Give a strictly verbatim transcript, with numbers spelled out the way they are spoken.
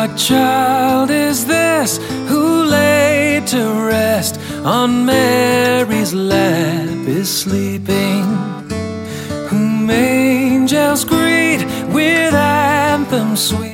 What child is this who laid to rest on Mary's lap is sleeping, whom angels greet with anthems sweet?